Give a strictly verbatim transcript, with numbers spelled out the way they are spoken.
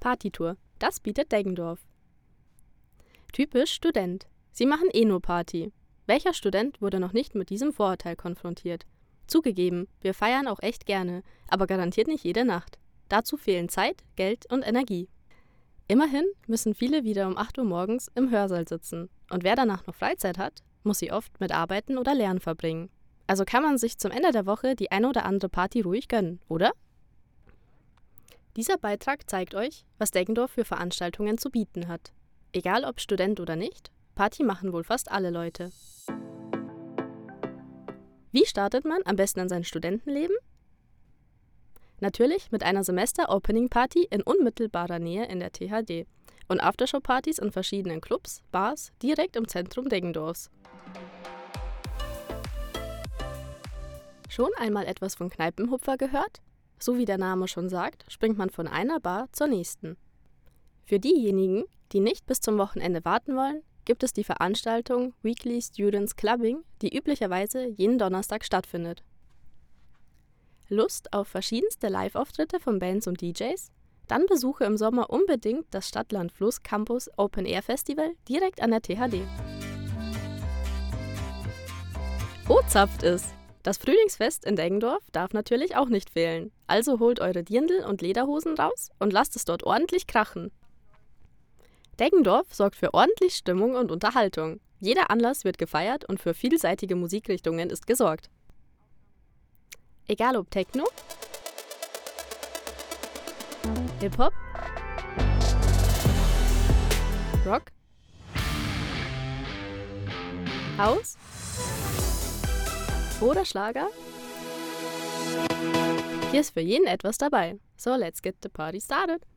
Partytour. Das bietet Deggendorf. Typisch Student. Sie machen eh nur Party. Welcher Student wurde noch nicht mit diesem Vorurteil konfrontiert? Zugegeben, wir feiern auch echt gerne, aber garantiert nicht jede Nacht. Dazu fehlen Zeit, Geld und Energie. Immerhin müssen viele wieder um acht Uhr morgens im Hörsaal sitzen. Und wer danach noch Freizeit hat, muss sie oft mit Arbeiten oder Lernen verbringen. Also kann man sich zum Ende der Woche die eine oder andere Party ruhig gönnen, oder? Dieser Beitrag zeigt euch, was Deggendorf für Veranstaltungen zu bieten hat. Egal ob Student oder nicht, Party machen wohl fast alle Leute. Wie startet man am besten in sein Studentenleben? Natürlich mit einer Semester-Opening-Party in unmittelbarer Nähe in der T H D und Aftershow-Partys in verschiedenen Clubs, Bars direkt im Zentrum Deggendorfs. Schon einmal etwas von Kneipenhupfer gehört? So wie der Name schon sagt, springt man von einer Bar zur nächsten. Für diejenigen, die nicht bis zum Wochenende warten wollen, gibt es die Veranstaltung Weekly Students Clubbing, die üblicherweise jeden Donnerstag stattfindet. Lust auf verschiedenste Live-Auftritte von Bands und D Js? Dann besuche im Sommer unbedingt das Stadt-Land-Fluss Campus Open Air Festival direkt an der T H D. Oh, zapft es! Das Frühlingsfest in Deggendorf darf natürlich auch nicht fehlen. Also holt eure Dirndl und Lederhosen raus und lasst es dort ordentlich krachen. Deggendorf sorgt für ordentlich Stimmung und Unterhaltung. Jeder Anlass wird gefeiert und für vielseitige Musikrichtungen ist gesorgt. Egal ob Techno, Hip-Hop, Rock, House oder Schlager? Hier ist für jeden etwas dabei. So, let's get the party started!